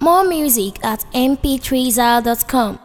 More music at mp3zal.com.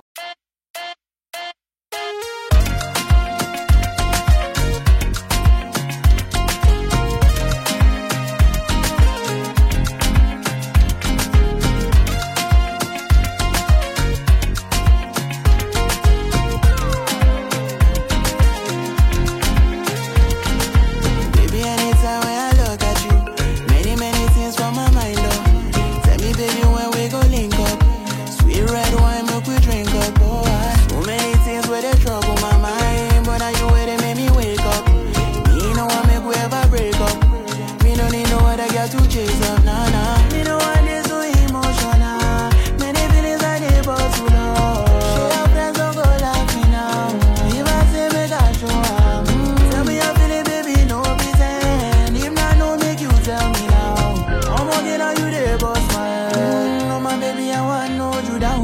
To chase up, nah, nah. Me no want this so emotional. Many feelings I dey but too long. Share your friends don't go like me now. If I say make I show up, tell me how feeling, baby, no pretend. If not, no make you tell me now. I'm walking on you there, boss man. No, my baby, I want no you down.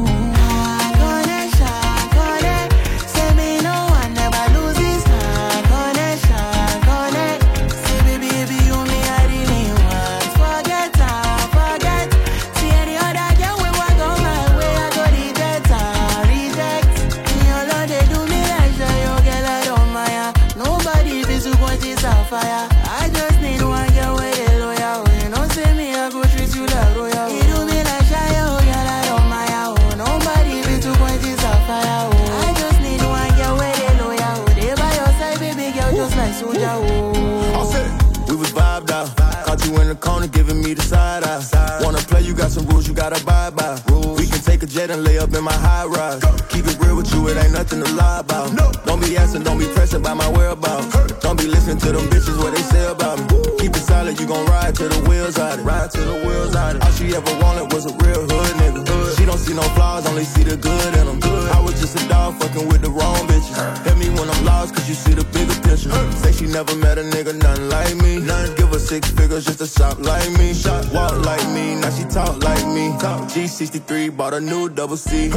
Fire. I just need one girl with a loyal. You know, say me, I go treat you like royal. You do me like shy, oh, girl, I don't mind, oh. Nobody be too point is a fire, oh. I just need one girl with a loyal. They by your side, baby girl, just like soldier, oh. All set. We was vibed out. Caught you in the corner, giving me the side eye. Wanna play, you got some rules you gotta abide by. We can take a jet and lay up in my high rise. Keep it real with you, it ain't nothing to lie about. Don't be asking, don't be pressing by my whereabouts. Don't be listening to them bitches, what they say about me. Keep it solid, you gon' ride till the wheels out it. Ride till the wheels out it. All she ever wanted was a real hood nigga. She don't see no flaws, only see the good in them. I was just a dog fucking with the wrong bitches. Hit me when I'm lost, cause you see the bigger picture. Say she never met a nigga, nothing like me. Give her 6 figures just to shop like me. Walk like me, now she talk like me. G63, bought a new double C.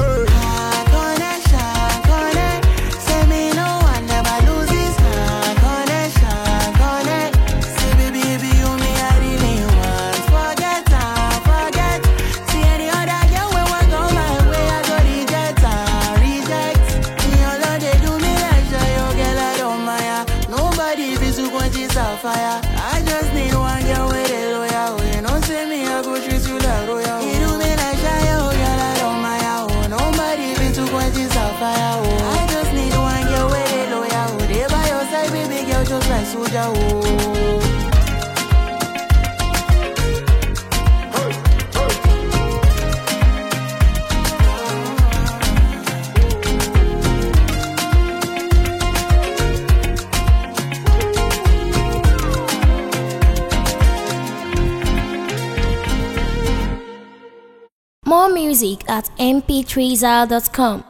Fire. I just need one girl with a loyal. You know, say me, I go treat you like royal. You do me like shy, oh, girl, I don't mind, oh. Nobody be too quite is a fire, oh. I just need one girl with a loyal. They by your side, baby girl, just like soldier, oh. More music at mp3zal.com.